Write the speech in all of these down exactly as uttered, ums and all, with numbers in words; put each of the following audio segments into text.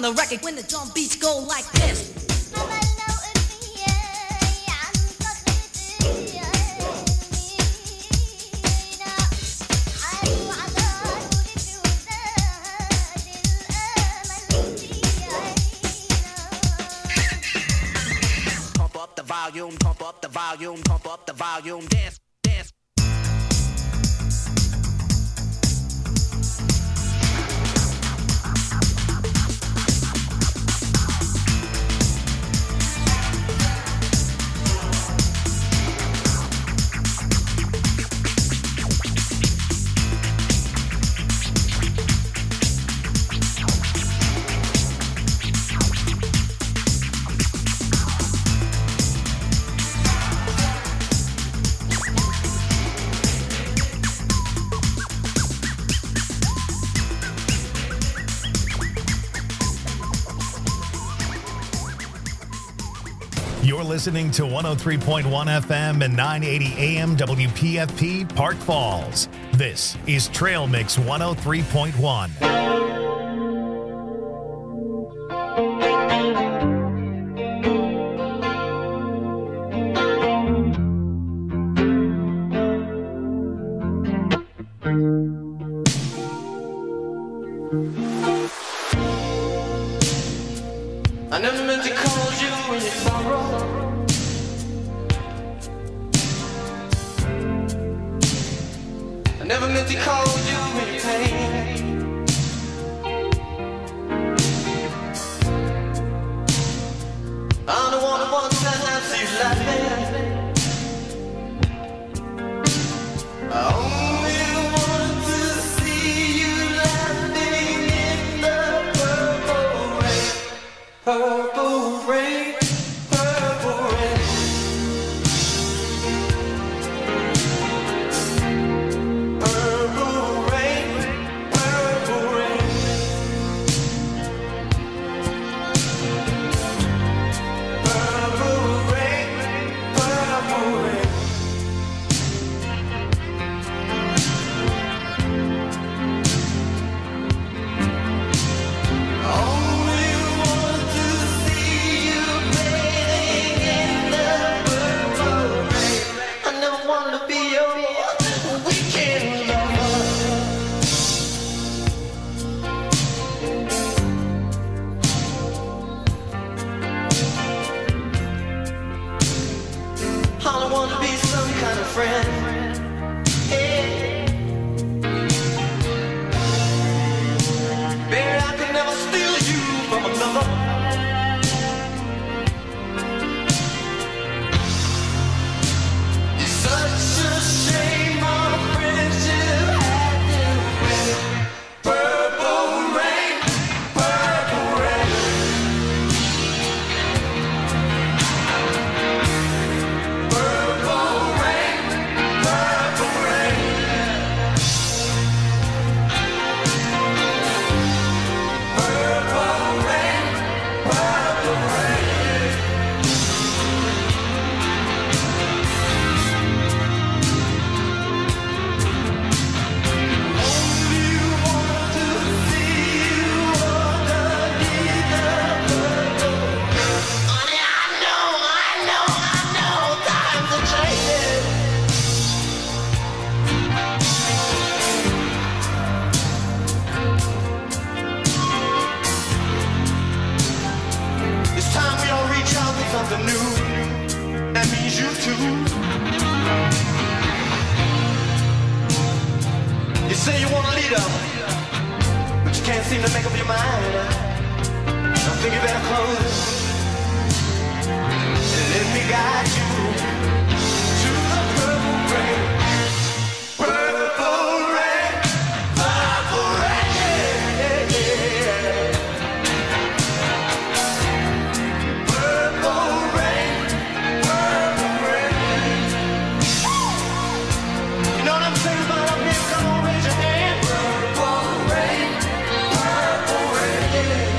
on the record when the drum beats go like this. Pump up the volume, pump up the volume, pump up the volume, dance, dance. You're listening to one oh three point one F M and nine eighty A M W P F P Park Falls. This is Trail Mix one oh three point one. I never meant to call you when you sorrow. I never meant to call you when you pain. I'm the one who wants to see you laughing. I only want to see you laughing in the purple rain. Purple rain, purple rain. Purple rain, purple rain. Purple rain, purple rain. Only want to see you bathing in the purple rain. I never wanted to be your weekend lover. I don't want to be some kind of friend. Hey. Baby, I could never steal you from another. It's such a shame our friendship had to end. Purple rain, purple rain. Purple rain, purple rain. Purple rain, purple rain. Only want to see you underneath the purple rain. Honey, I know, I know, I know, times are changing. It's time we all reach out for something new. That means you too. You say you want a leader, but you can't seem to make up your mind. I think you better close and let me guide you to the purple rain. Purple rain, purple rain. Yeah, yeah. Purple rain, purple rain. You know what I'm saying about up here? Come on, raise your hand. Purple rain, purple rain.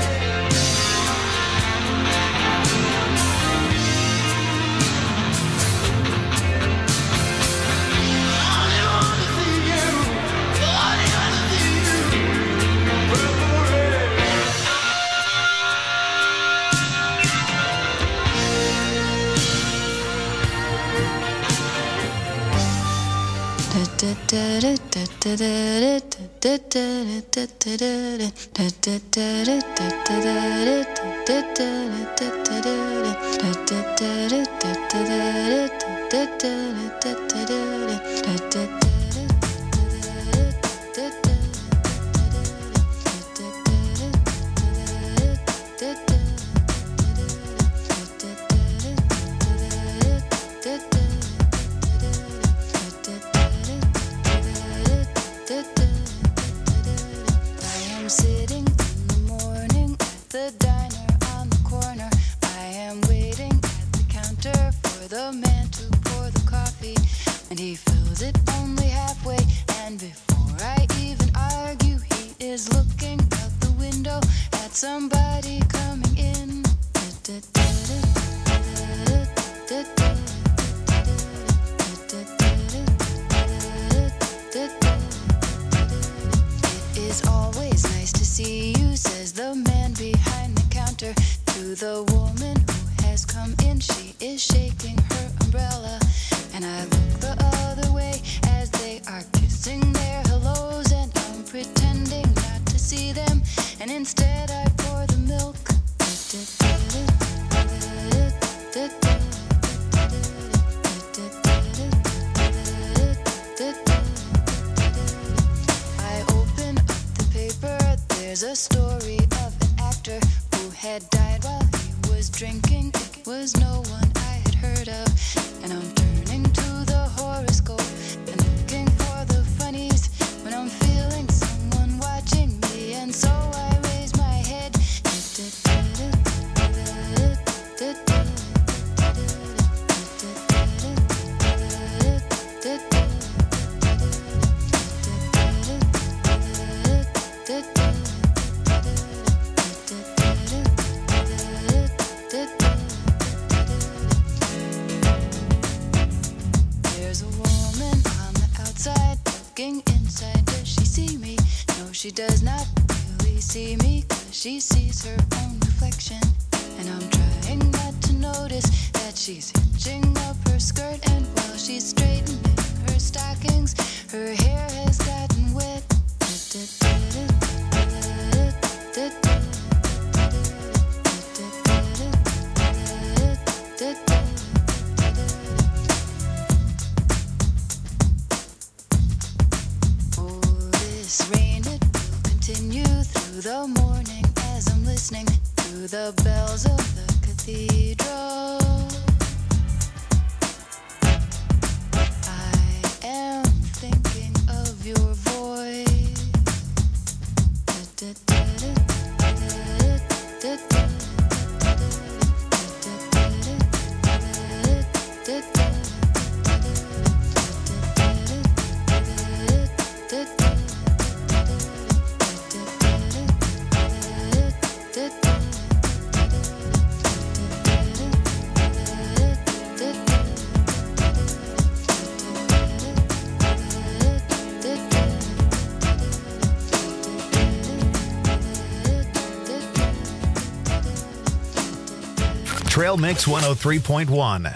Trail Mix one oh three point one.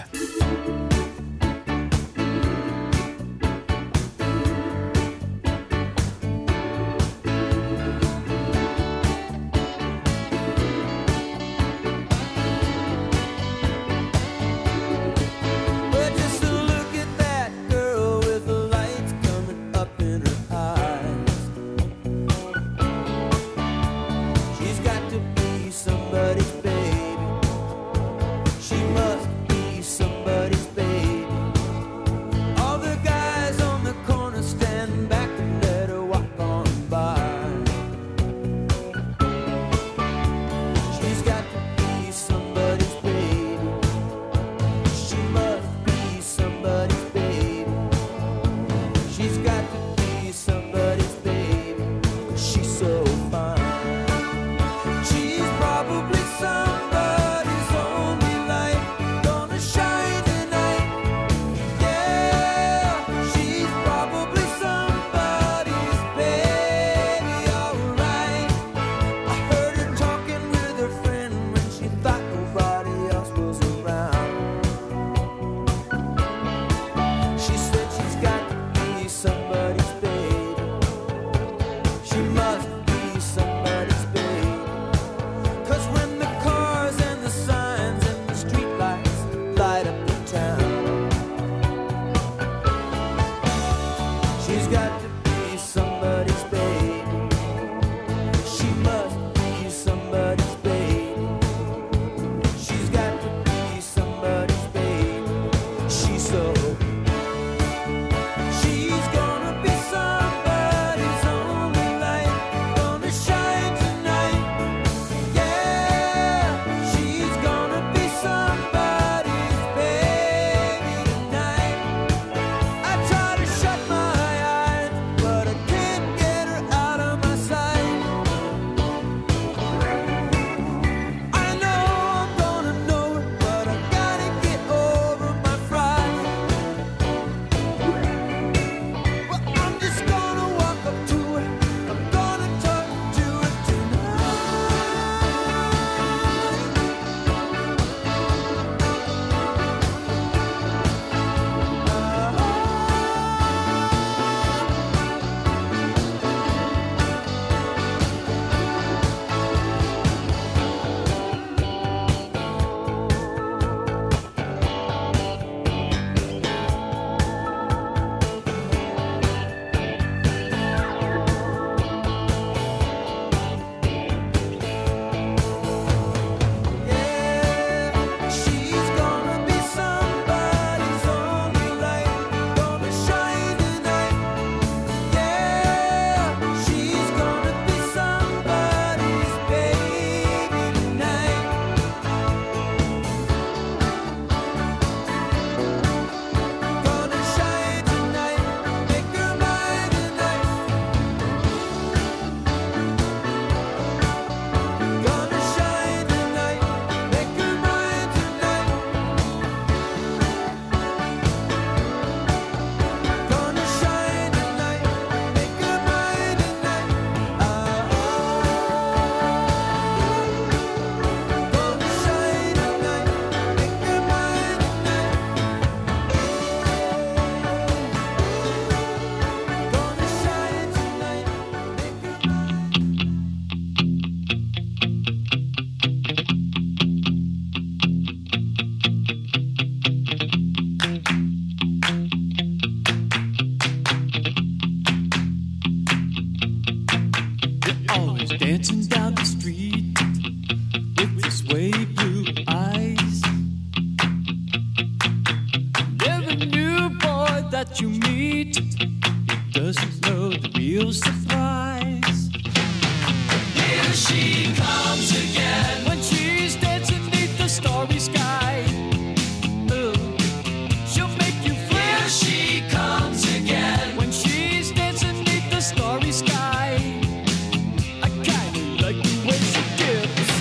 Somebody's baby. She must be some got to be somebody's baby. She must be somebody's baby. She's got to be somebody's baby. She's so. She's gonna be somebody's only light, gonna shine tonight. Yeah, she's gonna be somebody's baby tonight. I try to shut my eyes, but I can't get her out of my sight. I know I'm gonna know her, but I gotta get over my fright. Well, I'm just gonna walk up to her. I'm gonna talk to her Yeah, she's gonna be somebody's only light, gonna shine tonight. Yeah, she's gonna be somebody's baby tonight. Gonna shine tonight, make her mine tonight. Gonna shine tonight, make her mine tonight. Gonna shine tonight, make her mine tonight. Ah, gonna shine tonight, make her mine tonight. Gonna shine tonight, make her Always dancing down the street with your sway blue eyes. Every new boy that you meet doesn't know the real surprise. Here she comes again when she's dancing beneath the starry sky. Ooh, she'll make you fly. Here she comes again when she's dancing beneath the starry sky. I kinda like the way she dips.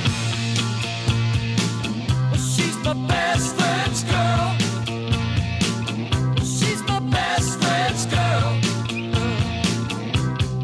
Well, she's my best friend's girl. She's my best friend's girl.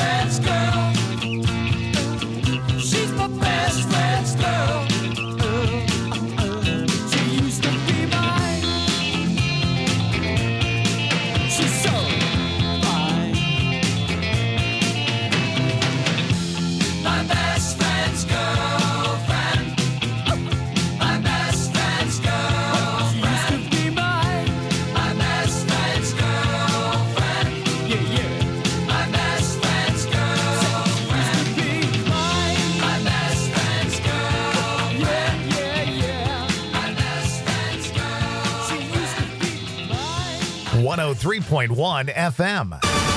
friend's girl. She's my best friend's girl. She used to be mine. She's so fine. My best friend's girlfriend. My best friend's girlfriend. She used to be mine. My best friend's girlfriend. Yeah, yeah. My best friend's girlfriend. She used to be mine. My best friend's girlfriend. Yeah, yeah, yeah. My best friend's girl. She used to be mine. one oh three point one F M.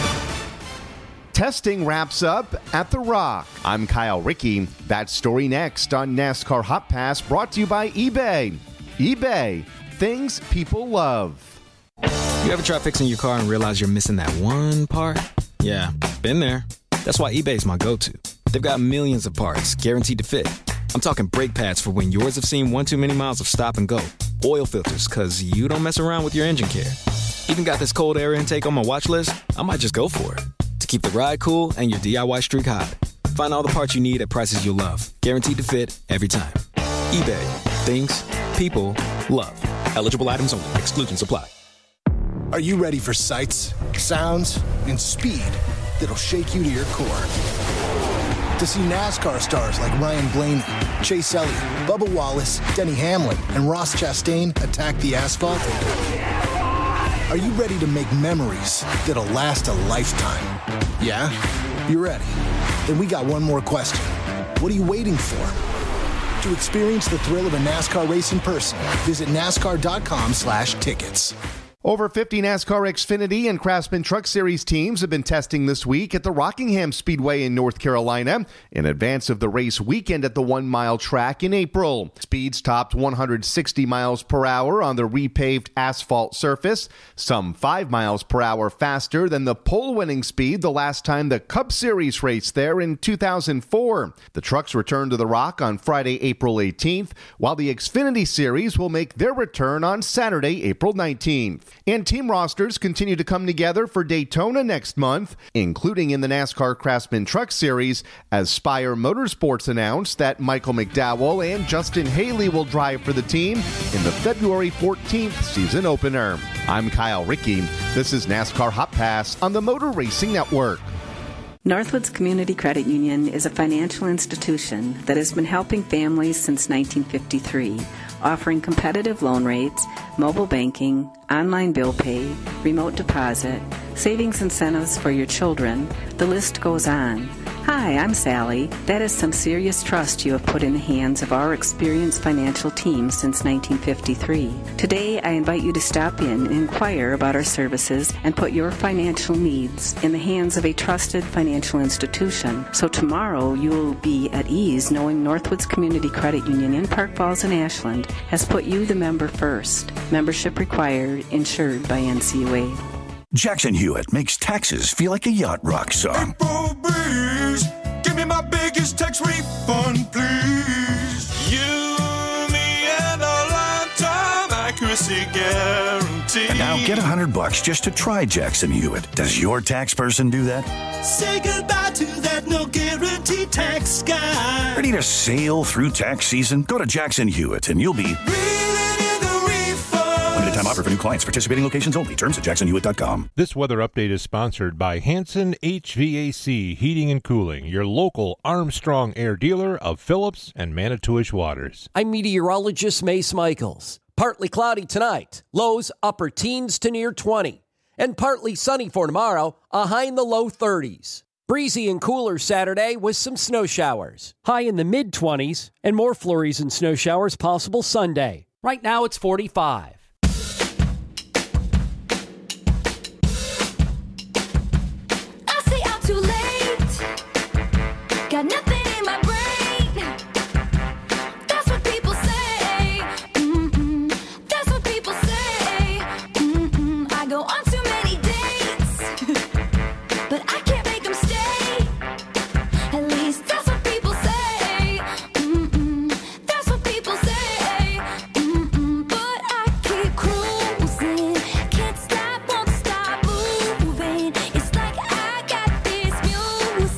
Testing wraps up at The Rock. I'm Kyle Rickey. That story next on NASCAR Hot Pass, brought to you by eBay. eBay, things people love. You ever try fixing your car and realize you're missing that one part? Yeah, been there. That's why eBay's my go-to. They've got millions of parts guaranteed to fit. I'm talking brake pads for when yours have seen one too many miles of stop and go. Oil filters, because you don't mess around with your engine care. Even got this cold air intake on my watch list. I might just go for it. To keep the ride cool and your D I Y streak hot. Find all the parts you need at prices you'll love. Guaranteed to fit every time. eBay. Things people love. Eligible items only. Exclusions apply. Are you ready for sights, sounds, and speed that'll shake you to your core? To see NASCAR stars like Ryan Blaney, Chase Elliott, Bubba Wallace, Denny Hamlin, and Ross Chastain attack the asphalt? Are you ready to make memories that'll last a lifetime? Yeah? You're ready. Then we got one more question. What are you waiting for? To experience the thrill of a NASCAR race in person, visit NASCAR.com slash tickets. Over fifty NASCAR Xfinity and Craftsman Truck Series teams have been testing this week at the Rockingham Speedway in North Carolina in advance of the race weekend at the one-mile track in April. Speeds topped one hundred sixty miles per hour on the repaved asphalt surface, some five miles per hour faster than the pole-winning speed the last time the Cup Series raced there in two thousand four. The trucks returned to the Rock on Friday, April eighteenth, while the Xfinity Series will make their return on Saturday, April nineteenth. And team rosters continue to come together for Daytona next month, including in the NASCAR Craftsman Truck Series, as Spire Motorsports announced that Michael McDowell and Justin Haley will drive for the team in the February fourteenth season opener. I'm Kyle Rickey. This is NASCAR Hot Pass on the Motor Racing Network. Northwoods Community Credit Union is a financial institution that has been helping families since nineteen fifty-three, offering competitive loan rates, mobile banking, online bill pay, remote deposit, savings incentives for your children. The list goes on. Hi, I'm Sally. That is some serious trust you have put in the hands of our experienced financial team since nineteen fifty-three. Today, I invite you to stop in and inquire about our services and put your financial needs in the hands of a trusted financial institution. So tomorrow, you will be at ease knowing Northwoods Community Credit Union in Park Falls and Ashland has put you, the member, first. Membership required, insured by N C U A. Jackson Hewitt makes taxes feel like a yacht rock song. April breeze, give me my biggest tax refund, please. You, me, and a lifetime accuracy guarantee. And now get a hundred bucks just to try Jackson Hewitt. Does your tax person do that? Say goodbye to that no guarantee tax guy. Ready to sail through tax season? Go to Jackson Hewitt and you'll be limited time offer for new clients. Participating locations only. Terms at jackson hewitt dot com. This weather update is sponsored by Hanson H V A C Heating and Cooling, your local Armstrong Air dealer of Phillips and Manitowish Waters. I'm meteorologist Mace Michaels. Partly cloudy tonight. Lows upper teens to near twenty. And partly sunny for tomorrow, a high in the low thirties. Breezy and cooler Saturday with some snow showers. High in the mid-twenties and more flurries and snow showers possible Sunday. Right now it's forty-five. Got nothing in my brain. That's what people say. Mm-mm. That's what people say. Mm-mm. I go on too many dates, but I can't make them stay. At least that's what people say. Mm-mm. That's what people say. Mm-mm. But I keep cruising. Can't stop, won't stop moving. It's like I got this music.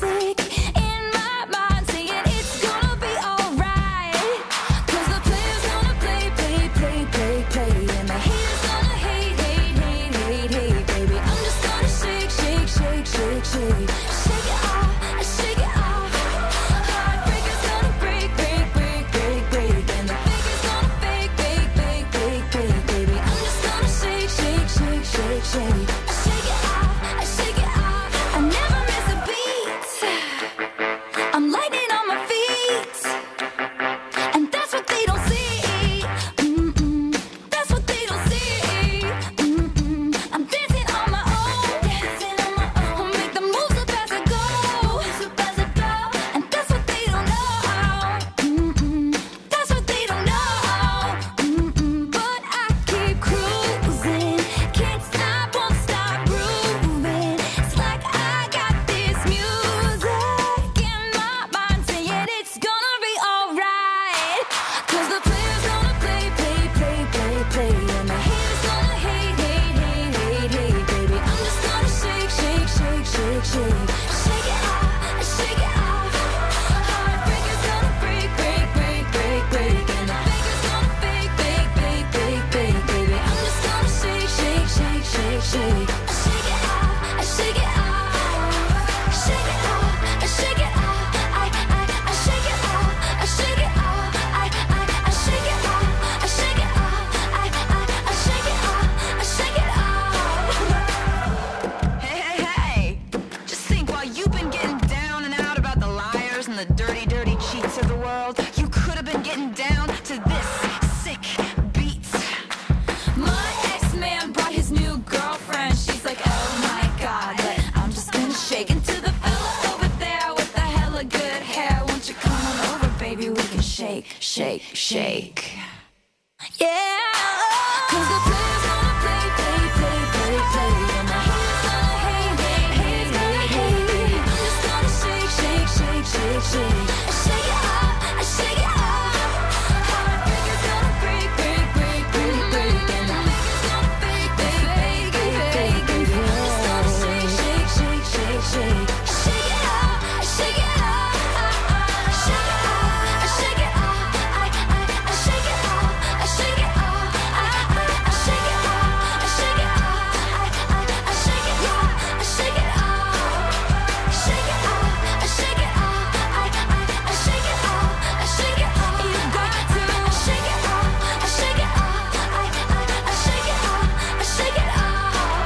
shake, shake. Yeah, 'cause the players gonna play, play, play, play, play, and the haters gonna hate, hate, hate, hate, hate. I'm just gonna shake, shake, shake, shake, shake. I shake it off, I shake it off. Heartbreakers gonna break, break, break, break, break, and the fakers gonna fake, fake, fake, fake, fake. I'm just gonna shake, shake, shake, shake, shake. I shake it off, I shake it off. I shake it off, I shake it off. I I I shake it off, I shake it off. I I I shake it off, I shake it off. I I I shake it off, I shake it off. Shake it off, I shake it off. I I I shake it off, I shake it off. You got to shake it off, I shake it off. I I I shake it off, I shake it off.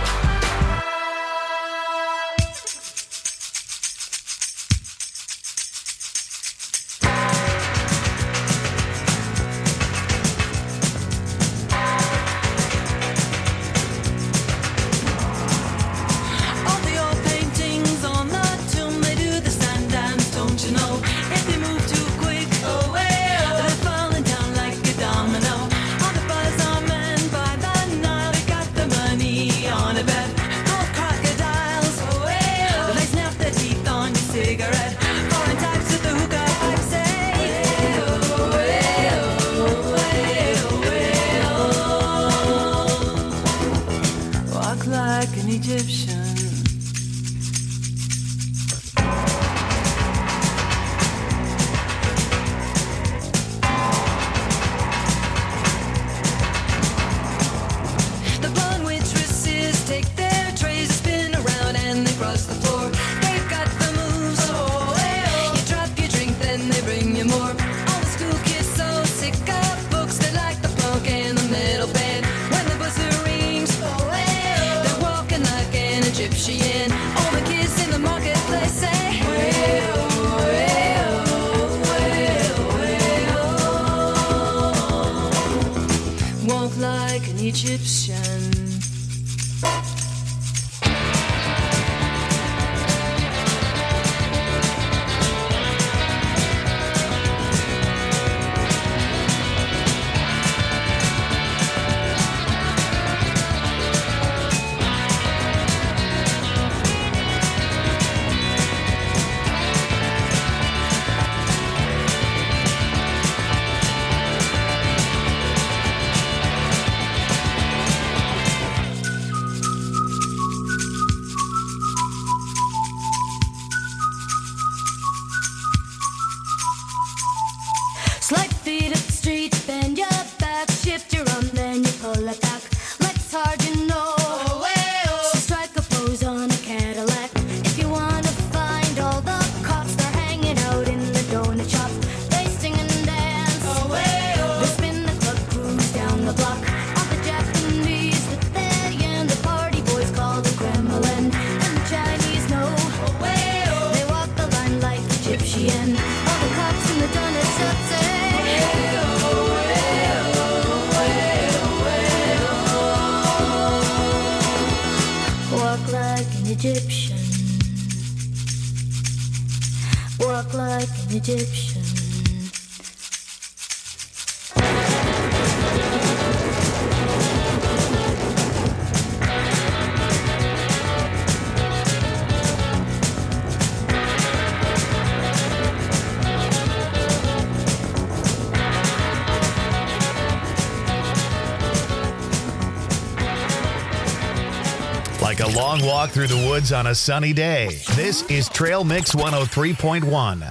All the old paintings on the tomb, they do the sand dance, don't you know? If they move too quick, oh well, they're falling down like a domino. All the buzz are men by the Nile, they got the money on a bet. Gold crocodiles, oh well, they snap their teeth on your cigarette. Foreign types with the hookah pipe say, well, well, well, well. Walk like an Egyptian. The blonde waitresses take their trays, spin around and they cross the floor. They've got the moves, oh well. You drop your drink, then they bring you more. All the school kids so sick of books, they like the punk and the metal band. When the buzzer rings, oh well, they're walking like an Egyptian. All the kids in the marketplace say, well, well, well, well. Walk like an Egyptian. Slide feet up the street, bend your back, shift your arm, then you pull it back. Legs hard, you know. So strike a pose on a Cadillac. If you wanna find all the cops, they're hanging out in the donut shop. They sing and dance. They spin the club, cruise down the block. All the Japanese with their yen, the party boys call the Kremlin. And the Chinese know. They walk the line like Egyptian. All the cops in the donut shop say, walk like an Egyptian. Walk like an Egyptian. Like a long walk through the woods on a sunny day. This is Trail Mix one oh three point one.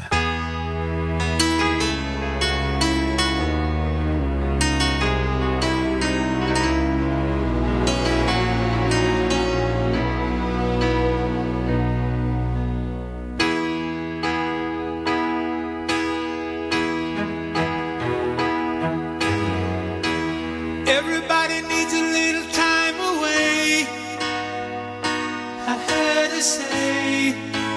Everybody needs a little time away. I heard her say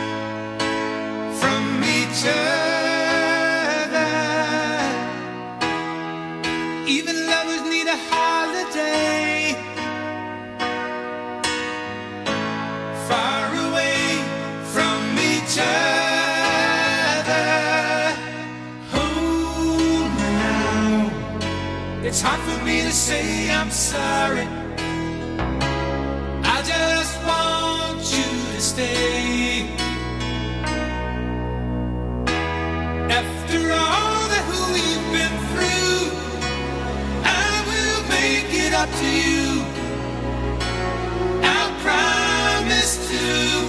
from each other. Even lovers need a holiday. Far away from each other. Hold my It's hard for me to say I'm sorry. I just want you to stay. After all that we've been through, I will make it up to you. I promise to.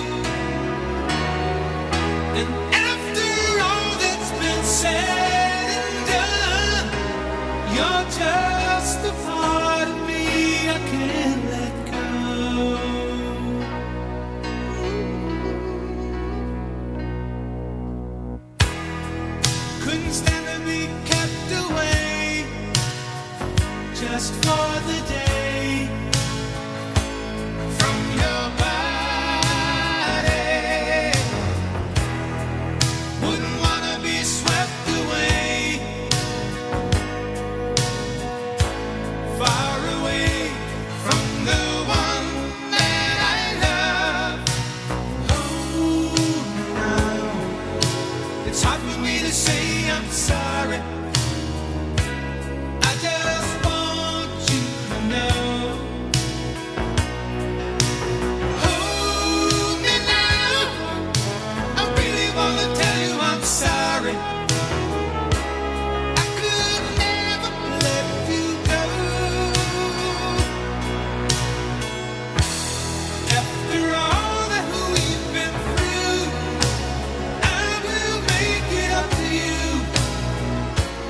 And after all that's been said and done, you're just a part of me I can't let go. Couldn't stand to be kept away just for the day from your body. Wouldn't wanna be swept away, far away from the one that I love. Oh, now it's hard for me to say I'm sorry. I just want you to know. Hold me now. I really wanna tell you I'm sorry. I could never let you go. After all that we've been through, I will make it up to you.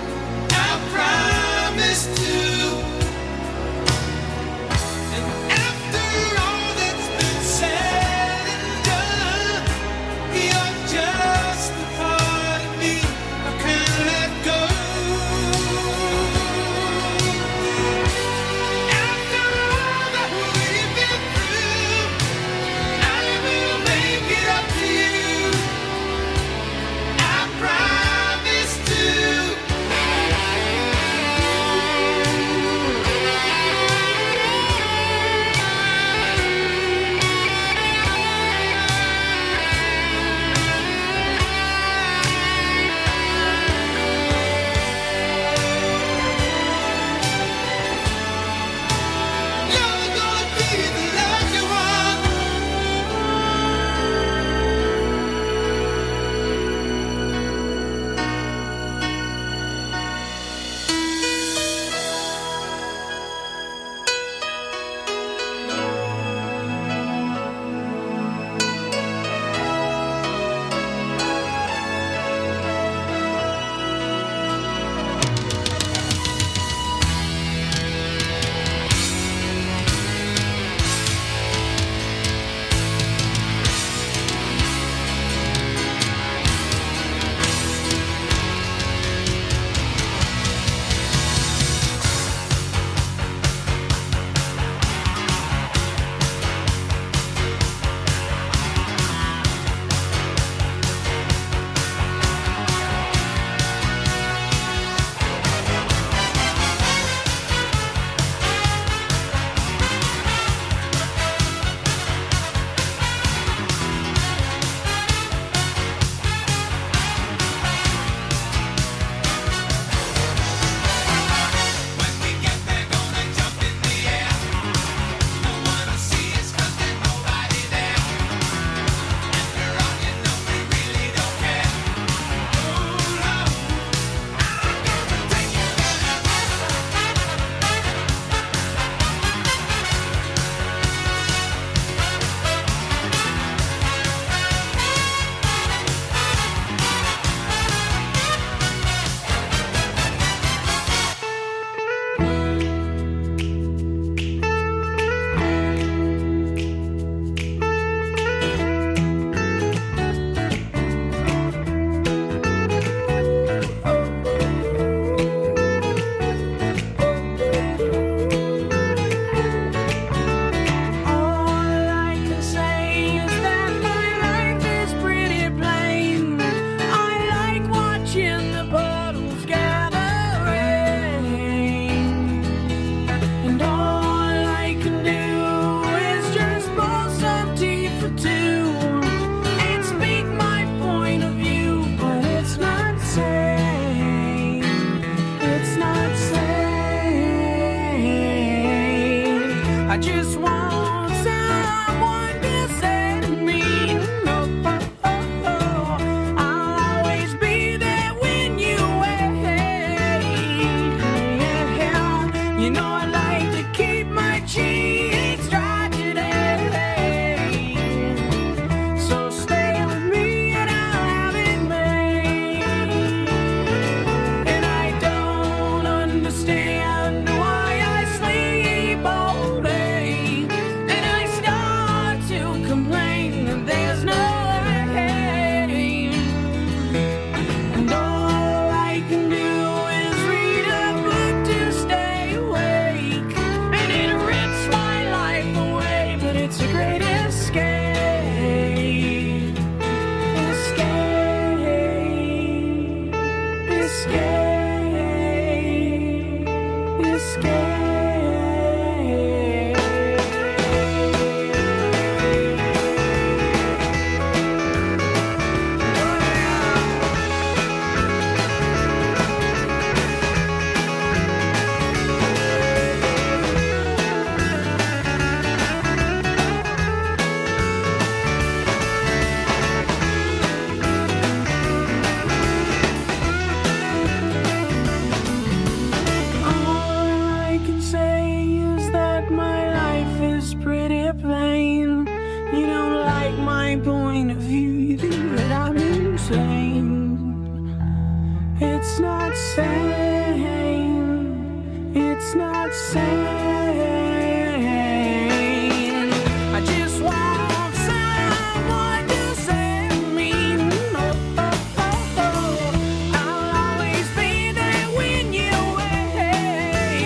saying. I just want someone to save me. Oh, oh, oh, oh. I'll always be there when you're away.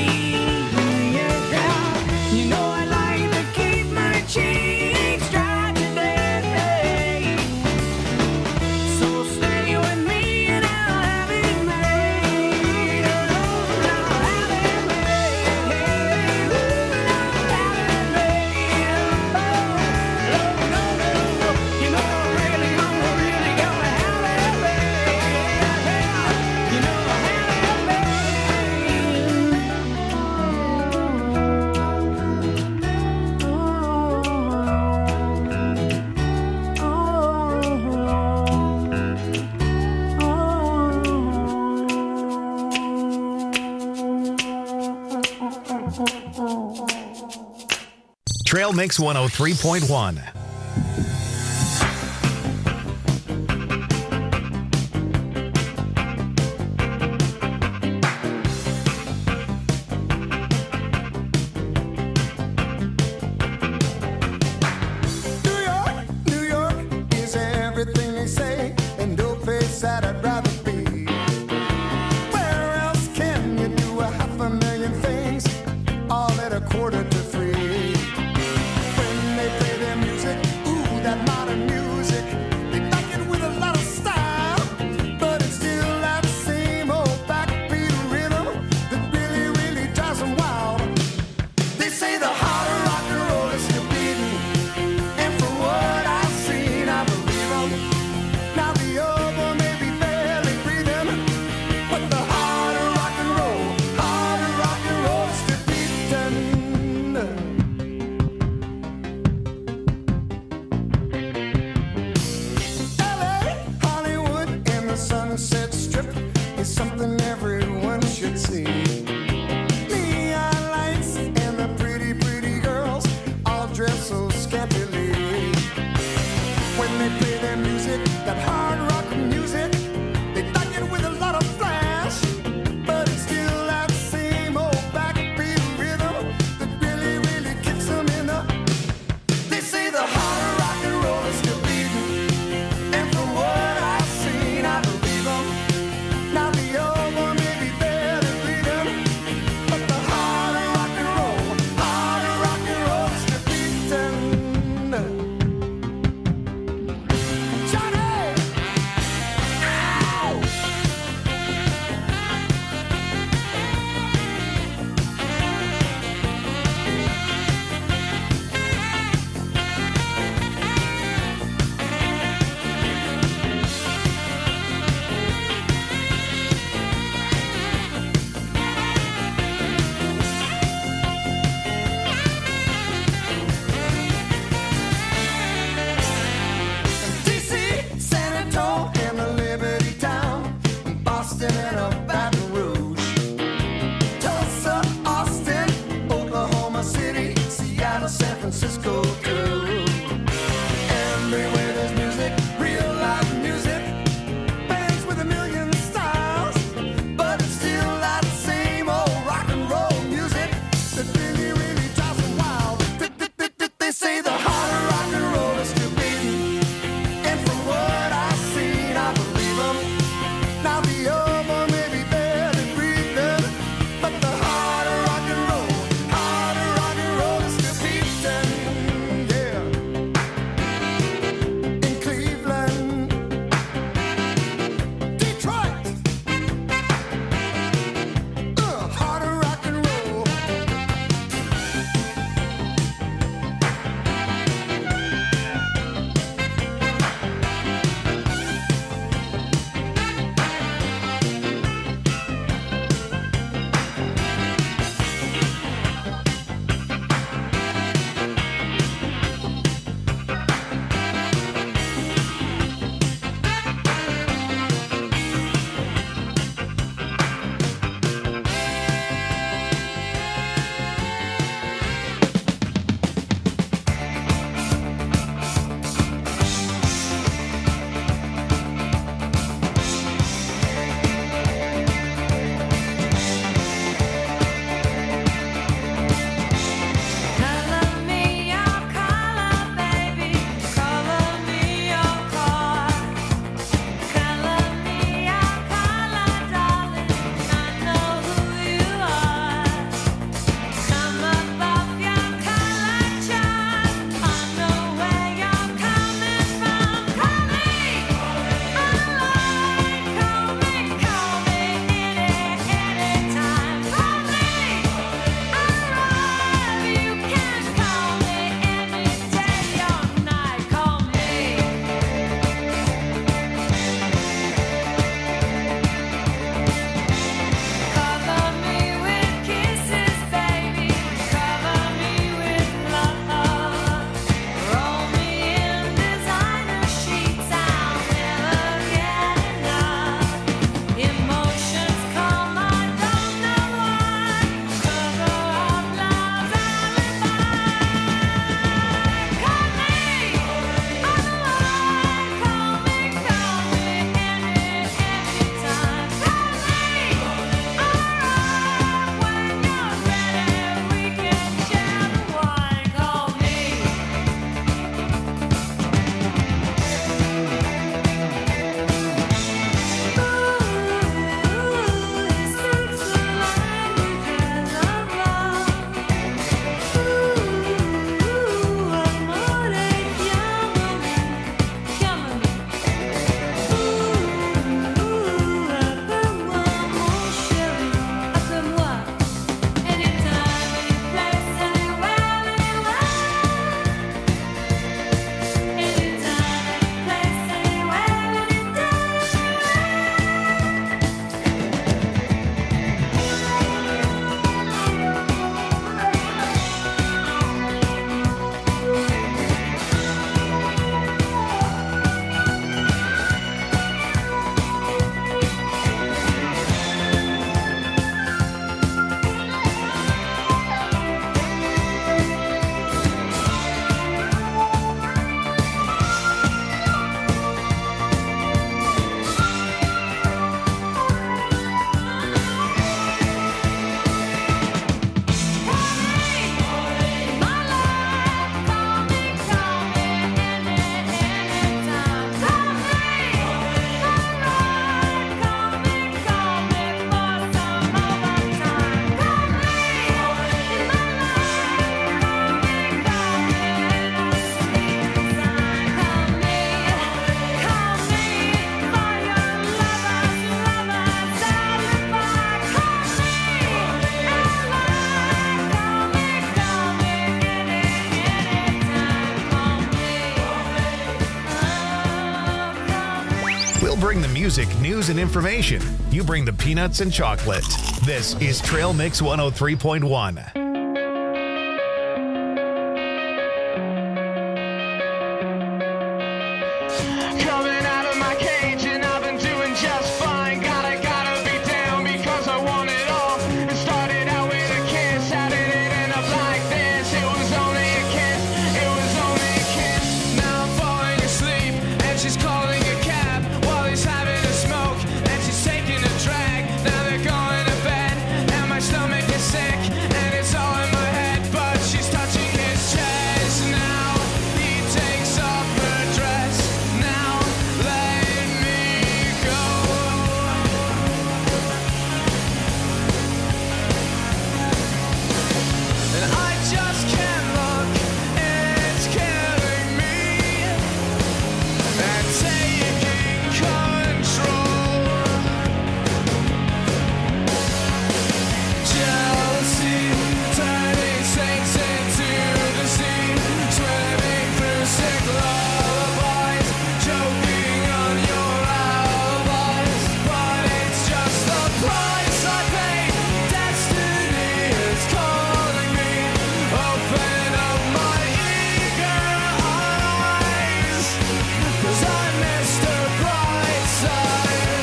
Yeah. You know I like to keep my cheeks dry today. So stay with me and I'll have it made. I'll have it made. I'll have it made. Oh, no, no, no. You know I'm really, I'm really gonna have it made. You know I'll have Trail Mix one oh three point one. New York, New York is everything they say, and no place that I'd rather be. Where else can you do a half a million things, all at a quarter to three? When they play their music, music, news, and information. You bring the peanuts and chocolate. This is Trail Mix one oh three point one. Coming out of my cage and I've been doing just fine. Gotta, gotta be down because I want it all. It started out with a kiss. How did it end up like this? It was only a kiss. It was only a kiss. Now I'm falling asleep and she's calling a cab while he's having a smoke and she's taking a drag. Now they're going to bed and my stomach is sick and it's all in my head, but she's touching his chest. Now he takes off her dress. Now let me go. And I just can't look. It's killing me. And taking control. Jealousy turning saints into the sea, swimming through sick lullabies, choking on your alibis. But it's just the price I pay. Destiny is calling me. Open up my eager eyes, 'cause I missed the bright side.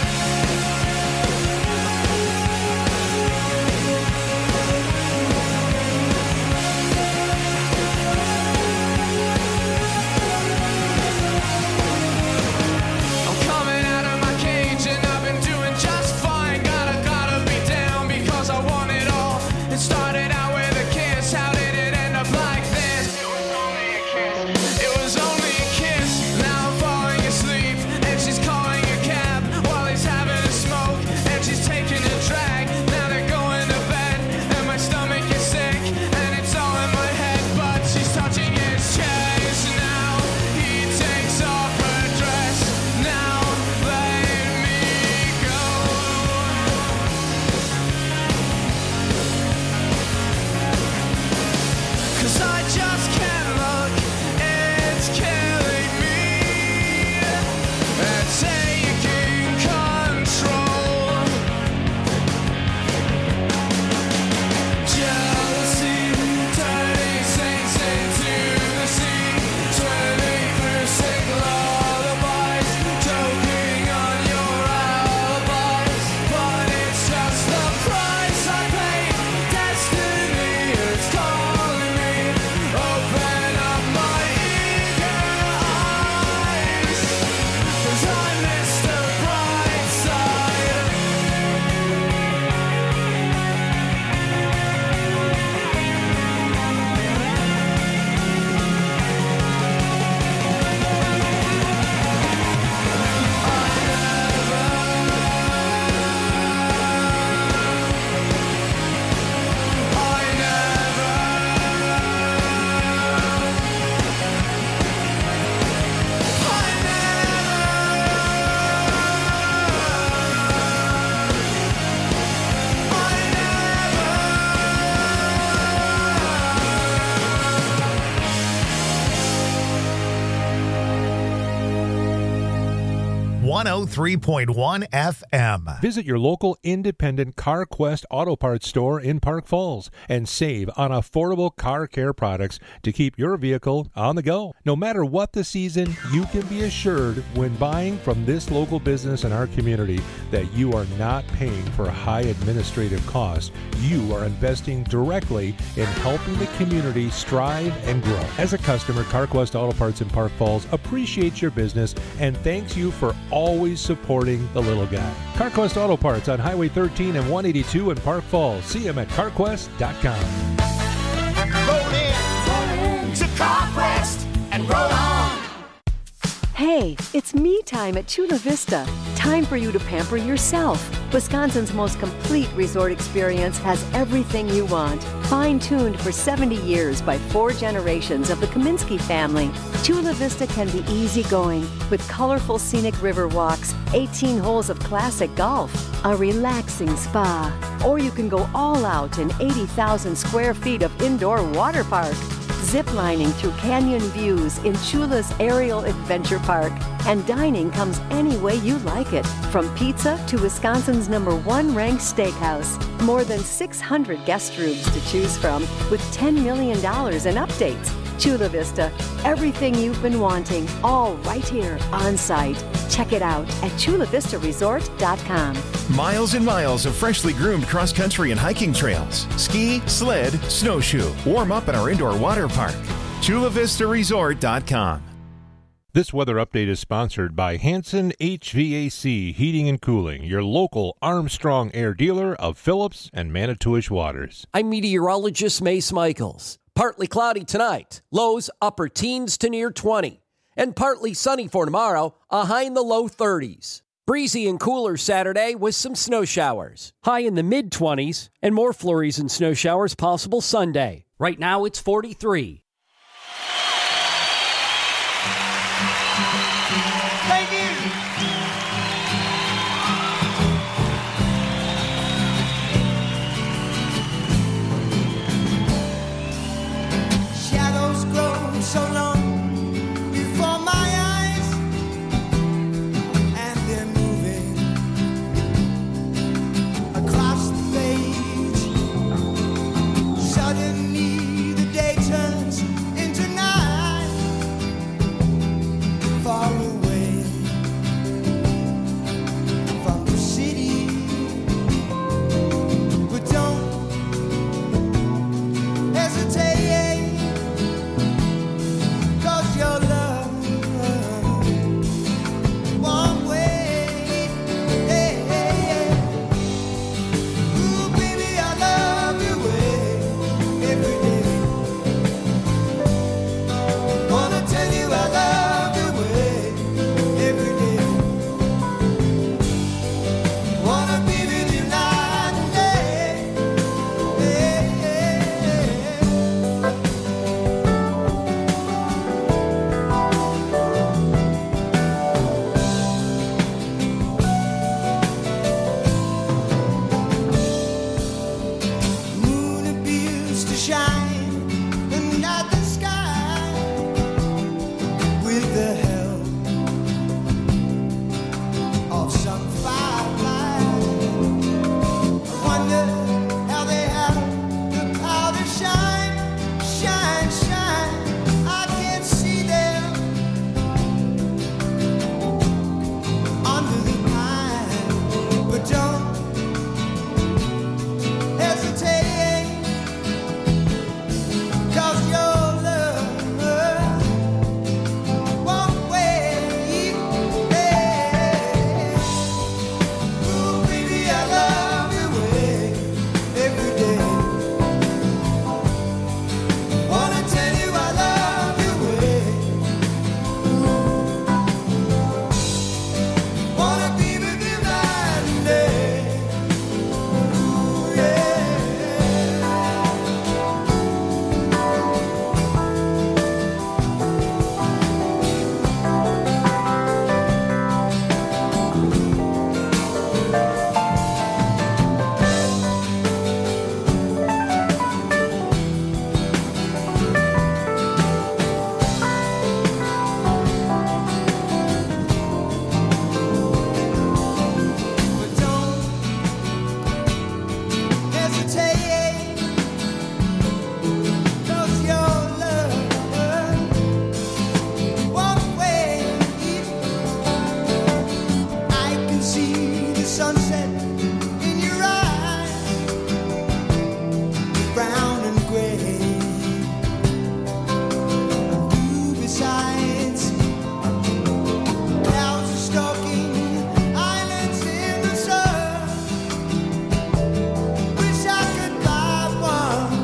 I'm coming out of my cage and I've been doing just fine. Gotta, gotta be down because I want it all. It started out with a kiss. How did it end up like this? It was only a kiss. It was only a kiss. Now I'm falling asleep and she's calling a cab while he's having a smoke and she's taking a drag. Now they're going to bed and my stomach is sick and it's all in my head, but she's touching his chest. Now he takes off her dress. Now let me go. 'Cause I just can't look. It's killing me. And taking control. Jealousy turning saints into the sea, swimming through sick lullabies, choking on your alibis. But it's just the price I pay. Destiny is calling me. Open up my eager eyes, 'cause I missed the bright side. one oh three point one F M. Visit your local independent CarQuest Auto Parts store in Park Falls and save on affordable car care products to keep your vehicle on the go. No matter what the season, you can be assured when buying from this local business in our community that you are not paying for high administrative costs. You are investing directly in helping the community strive and grow. As a customer, CarQuest Auto Parts in Park Falls appreciates your business and thanks you for always supporting the little guy. CarQuest Auto Parts on Highway thirteen and one eighty-two in Park Falls. See them at carquest dot com. Roll in to CarQuest and roll on. Hey, it's me time at Chula Vista. Time for you to pamper yourself. Wisconsin's most complete resort experience has everything you want. Fine-tuned for seventy years by four generations of the Kaminsky family, Chula Vista can be easygoing with colorful scenic river walks, eighteen holes of classic golf, a relaxing spa, or you can go all out in eighty thousand square feet of indoor water park. ziplining through canyon views in Chula's Aerial Adventure Park. And dining comes any way you like it, from pizza to Wisconsin's number one ranked steakhouse. More than six hundred guest rooms to choose from, with ten million dollars in updates. Chula Vista, everything you've been wanting, all right here on site. Check it out at chula vista resort dot com. Miles and miles of freshly groomed cross-country and hiking trails. Ski, sled, snowshoe. Warm up at our indoor water park. chula vista resort dot com. This weather update is sponsored by Hanson H V A C Heating and Cooling, your local Armstrong Air dealer of Phillips and Manitowish waters. I'm meteorologist Mace Michaels. Partly cloudy tonight, lows upper teens to near twenty. And partly sunny for tomorrow, a high in the low thirties. Breezy and cooler Saturday with some snow showers. High in the mid-twenties, and more flurries and snow showers possible Sunday. Right now it's forty-three. Thank you. Shadows grow so long before my eyes, and they're moving across the page. Suddenly the day turns into night, far away from the city. But don't hesitate, 'cause your love won't wait. Hey, hey, hey. Ooh, baby, I love you every day. Wanna tell you I love you every day. Wanna be with you night and day. Hey, hey, hey. Moon appears to shine under the sky with the help of some firefly. I wonder how they have the power to shine, shine, shine. I can't see them under the pine, but don't hesitate, 'cause your love won't wait. Hey. Ooh, baby, I love you every day. Wanna tell you I love you. Wanna be with you night and day. Ooh, yeah. But don't hesitate, 'cause your love won't wait. I can see the sunset in your eyes, brown and gray. You besides, clouds are stalking islands in the sun. Wish I could buy one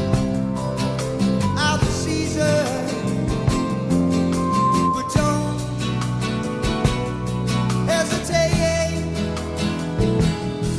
out of season, but don't hesitate,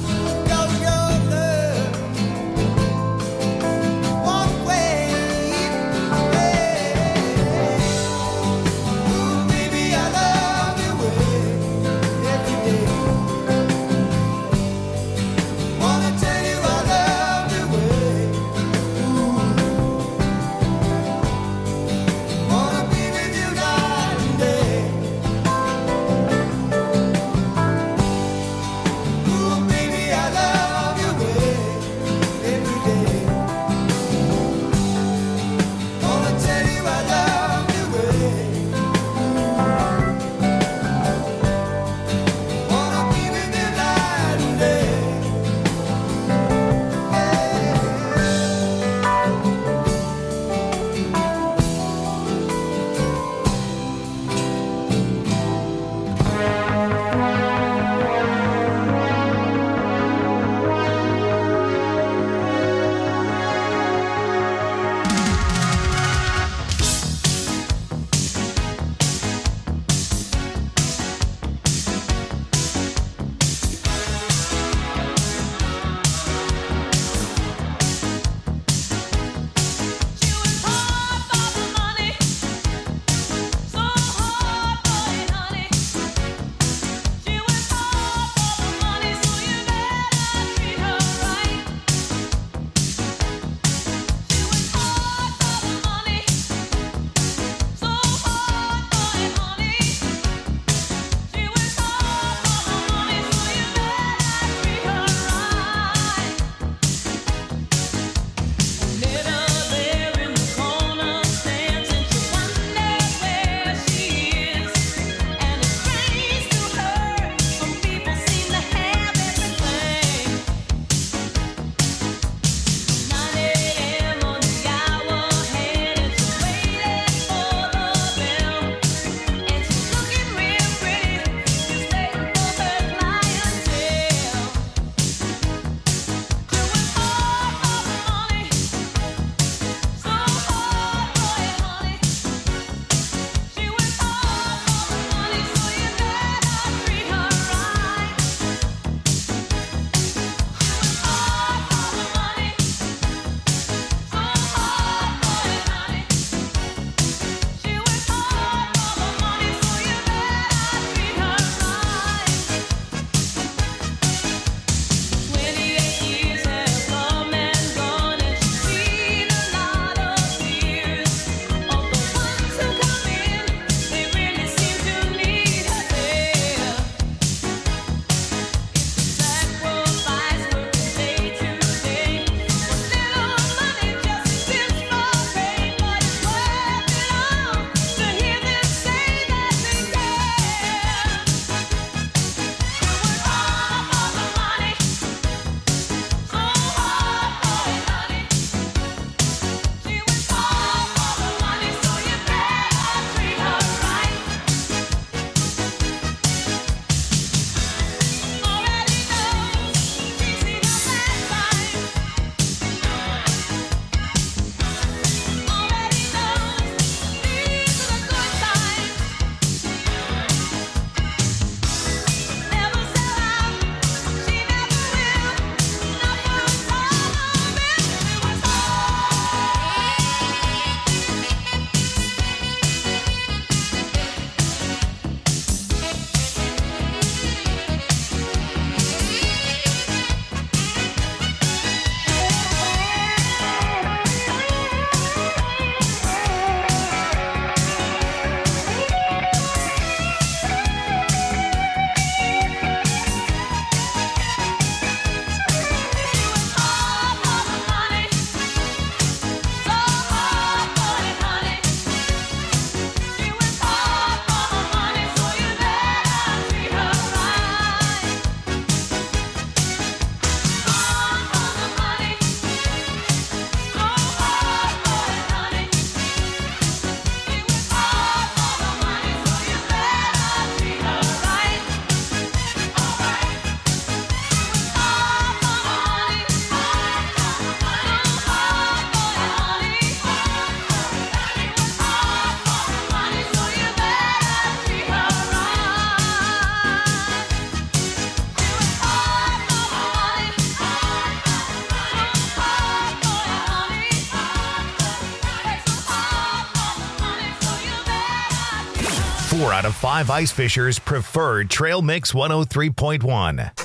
Four out of five ice fishers preferred Trail Mix one oh three point one.